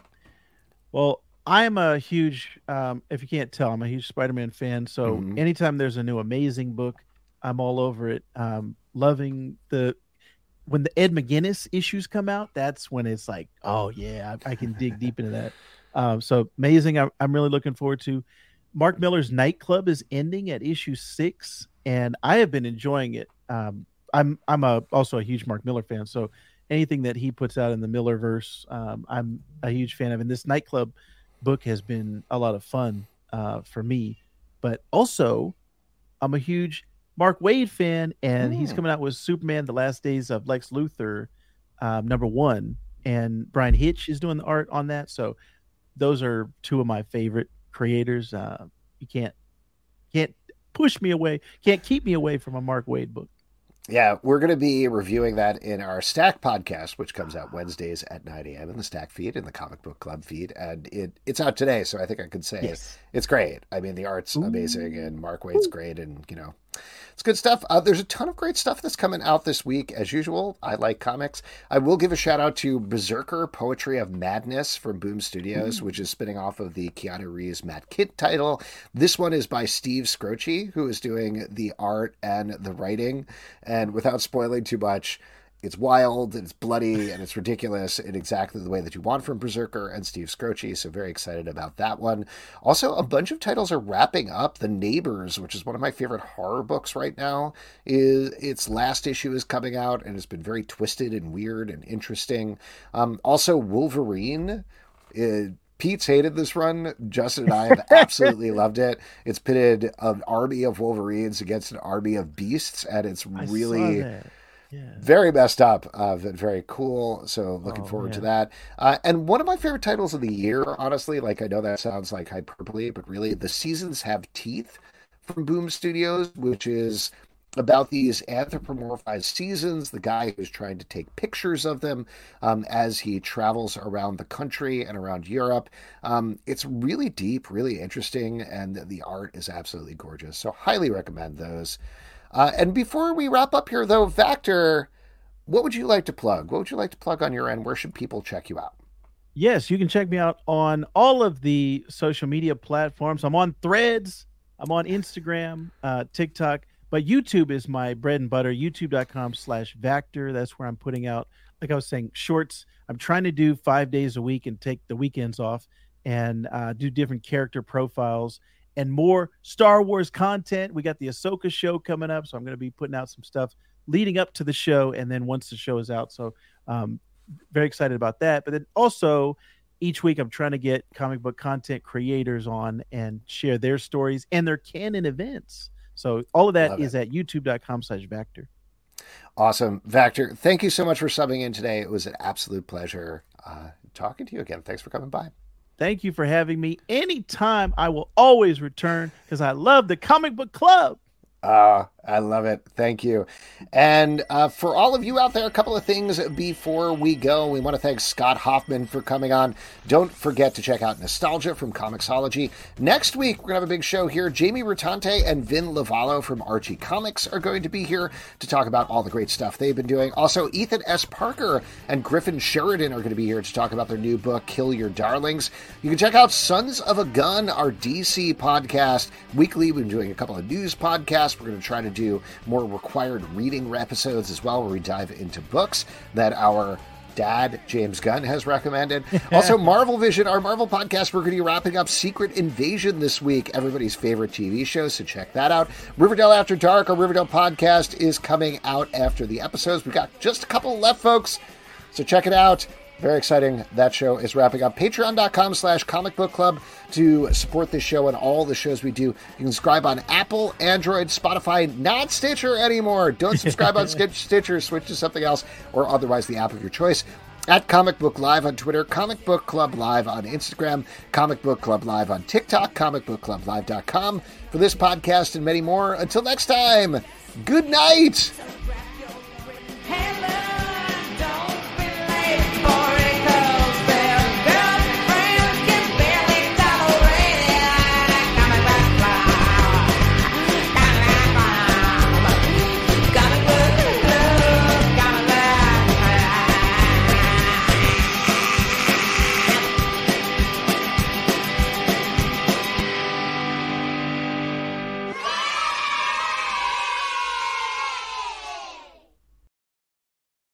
Well, I'm a huge, um, if you can't tell, I'm a huge Spider-Man fan. So mm-hmm. anytime there's a new amazing book, I'm all over it. Um, loving the, when the Ed McGuinness issues come out, that's when it's like, oh yeah, I, I can dig deep into that. Um, so amazing. I, I'm really looking forward to. Mark Millar's Nightclub is ending at issue six, and I have been enjoying it. Um, I'm I'm a, also a huge Mark Millar fan, so anything that he puts out in the Millarverse, um, I'm a huge fan of. And this Nightclub book has been a lot of fun uh, for me. But also, I'm a huge Mark Waid fan, and mm. he's coming out with Superman: The Last Days of Lex Luthor, um, number one, and Brian Hitch is doing the art on that. So those are two of my favorite creators. Uh, you can't can't push me away, can't keep me away from a Mark Waid book. Yeah, we're going to be reviewing that in our Stack podcast, which comes out Wednesdays at nine a.m. in the Stack feed, in the Comic Book Club feed. And it it's out today, so I think I could say yes. It's great. I mean, the art's Ooh. amazing, and Mark Waid's Ooh. great, and, you know, it's good stuff. Uh, there's a ton of great stuff that's coming out this week. As usual, I like comics. I will give a shout out to Berserker, Poetry of Madness from Boom Studios, Ooh. which is spinning off of the Keanu Reeves Matt Kint title. This one is by Steve Scroce, who is doing the art and the writing. And without spoiling too much, it's wild, it's bloody, and it's ridiculous in exactly the way that you want from Berserker and Steve Scroce, so very excited about that one. Also, a bunch of titles are wrapping up. The Neighbors, which is one of my favorite horror books right now, is its last issue is coming out, and it's been very twisted and weird and interesting. Um, also, Wolverine. It, Pete's hated this run. Justin and I have absolutely loved it. It's pitted an army of Wolverines against an army of beasts, and it's really... Yeah. Very messed up, uh, but very cool. So looking oh, forward yeah. to that. Uh, and one of my favorite titles of the year, honestly, like I know that sounds like hyperbole, but really, The Seasons Have Teeth from Boom Studios, which is about these anthropomorphized seasons, the guy who's trying to take pictures of them um, as he travels around the country and around Europe. Um, it's really deep, really interesting, and the art is absolutely gorgeous. So highly recommend those. Uh, and before we wrap up here, though, Vactor, what would you like to plug? What would you like to plug on your end? Where should people check you out? Yes, you can check me out on all of the social media platforms. I'm on Threads. I'm on Instagram, uh, TikTok. But YouTube is my bread and butter, youtube.com slash Vactor. That's where I'm putting out, like I was saying, shorts. I'm trying to do five days a week and take the weekends off and uh, do different character profiles and more Star Wars content. We got the Ahsoka show coming up, so I'm going to be putting out some stuff leading up to the show, and then once the show is out. So um, very excited about that. But then also, each week I'm trying to get comic book content creators on and share their stories and their canon events. So all of that Love is it. At youtube.com slash Vactor. Awesome. Vactor, thank you so much for subbing in today. It was an absolute pleasure uh, talking to you again. Thanks for coming by. Thank you for having me. Anytime, I will always return because I love the Comic Book Club. Uh, I love it. Thank you. And uh, for all of you out there, a couple of things before we go. We want to thank Scott Hoffman for coming on. Don't forget to check out Nostalgia from Comixology. Next week, we're going to have a big show here. Jamie Rutante and Vin Lavallo from Archie Comics are going to be here to talk about all the great stuff they've been doing. Also, Ethan S. Parker and Griffin Sheridan are going to be here to talk about their new book, Kill Your Darlings. You can check out Sons of a Gun, our D C podcast. Weekly, we've been doing a couple of news podcasts. We're going to try to do more required reading episodes as well, where we dive into books that our dad, James Gunn, has recommended. Also, Marvel Vision, our Marvel podcast, we're going to be wrapping up Secret Invasion this week, everybody's favorite T V show, so check that out. Riverdale After Dark, our Riverdale podcast, is coming out after the episodes. We've got just a couple left, folks, so check it out. Very exciting. That show is wrapping up. Patreon.com slash comic book club to support this show and all the shows we do. You can subscribe on Apple, Android, Spotify, not Stitcher anymore. Don't subscribe on Stitcher. Switch to something else or otherwise the app of your choice. At Comic Book Live on Twitter, Comic Book Club Live on Instagram, Comic Book Club Live on TikTok, comic book club live dot com for this podcast and many more. Until next time, good night.